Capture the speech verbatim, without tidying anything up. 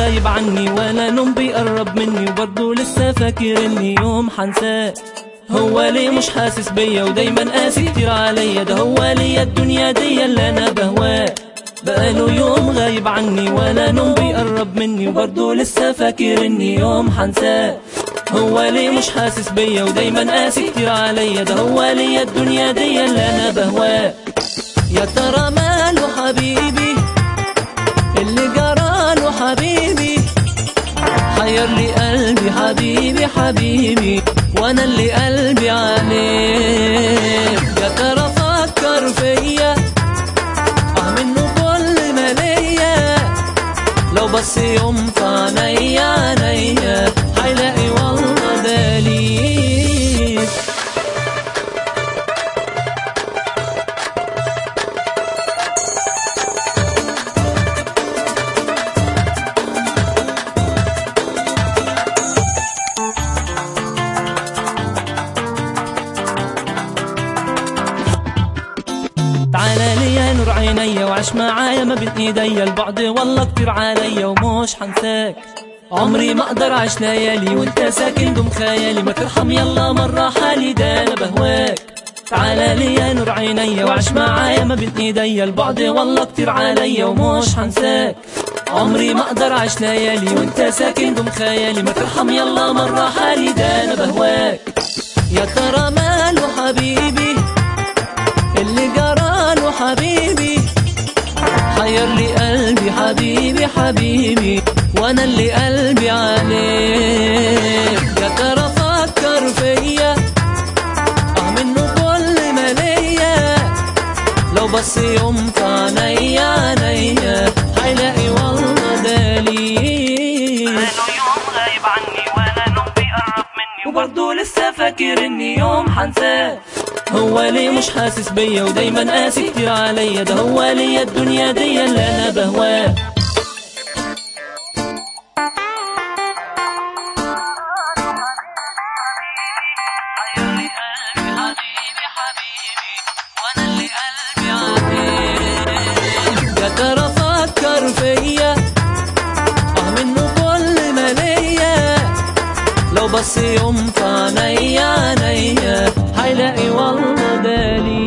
غايب عني ولا نوم بيقرب مني، وبرضه لسه فاكر اني يوم حنساه. هو ليه مش حاسس بيا ودايما قاسي كتير عليا؟ ده هو ليا الدنيا دي اللي انا بهواه. بقاله يوم غايب عني ولا نوم بيقرب مني، وبرضه لسه فاكر اني يوم حنساه. هو ليه مش حاسس بيا ودايما قاسي كتير عليا؟ ده هو ليا الدنيا دي اللي انا بهواه. يا ترى ماله حبيبي اللي جراله حبيبي؟ حير لي قلبي حبيبي حبيبي، وانا اللي قلبي عليه. يا ترى فكر فيا اه منه كل ما ليا، لو بس يوم في عينيا عينيا هيلاقي والله دليل. تعالى لي يا نور عينيا وعش معايا ما بين ايديا، البعد والله كتير عليا ومش حنساك. عمري ما اقدر اعيش ليالي وانت ساكن ضم خيالي، ما ترحم يلا مرة حالي ده انا بهواك. تعالى لي يا نور عينيا وعش معايا ما بين ايديا، البعد والله كتير عليا ومش حنساك. عمري ما اقدر اعيش ليالي وانت ساكن ضم خيالي، ما ترحم يلا مرة حالي ده انا بهواك. يا ترى ماله حبيبي اللي جراله حبيبي؟ حير لي قلبي حبيبي حبيبي، وانا اللي قلبي عليه. يا ترى فكر فيا اه منه كل ما ليا، لو بس يوم في عينيا عينيا هيلاقي والله دليل. بقاله يوم غايب عني ولا نوم بيقرب مني، وبرضه لسه فاكر اني يوم حنساه. هو ليه مش حاسس بيا ودايما قاسي كتير عليا؟ ده هو ليا الدنيا دي اللي انا بهواه. حيرني قلبي حبيبي حبيبي، وانا اللي قلبي عليه. يا ترى فكر فيا اه منه كل ما ليا، لو بس يوم في عينيا عينيا هيلاقي والله دليل.